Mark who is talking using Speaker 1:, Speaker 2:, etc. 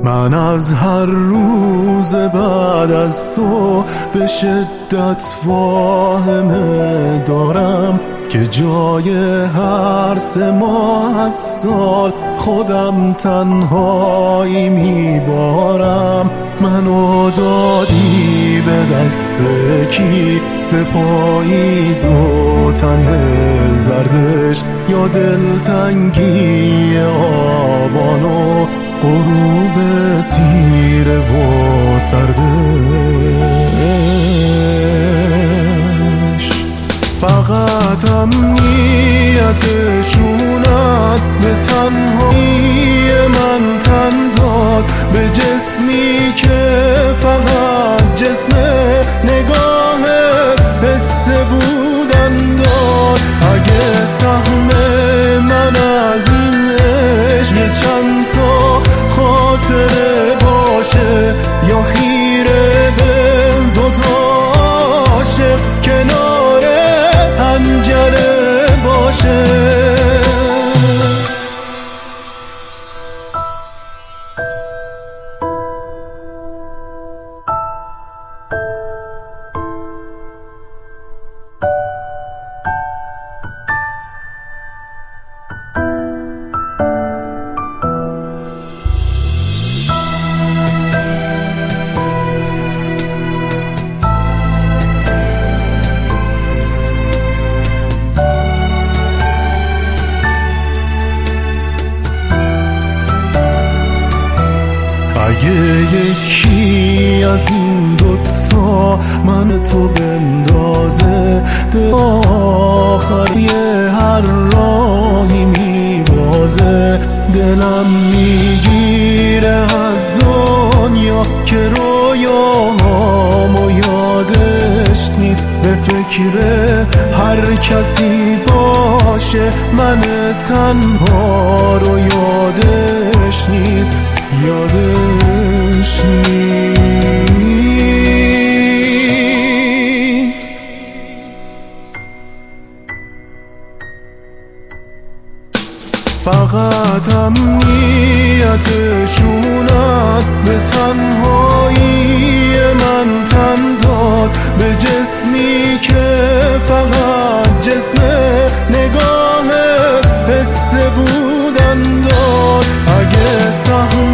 Speaker 1: من از هر روز بعد از تو به شدت واهمه دارم که جای هر 3 ماه از سال خودم تنهایی میبارم. منو دادی به دست کی؟ به پاییز و تنه زردش، یا دلتنگی آبان و غروب تیره و سردش. فقط امنیتشونت به تنهایی من تن داد، به جسمی که فقط جسم نگاه حس بودن داد. اگه سهم من از این عشق یه چند تا خاطره باشه، یا خیره به 2 تا عاشق کنار پنجره باشه. اگه یکی از این 2 تا من تو بندازه، آخری هر راهی میبازه. دلم میگیره از دنیا که رویاهامو یادش نیست، به فکر هر کسی باشه من تنها رو یادش نیست، یادش نیست. فقط امنیتشونت به تنهایی من تن داد، به جسمی که فقط جسم نگاه حس بودن داد. اگه سهم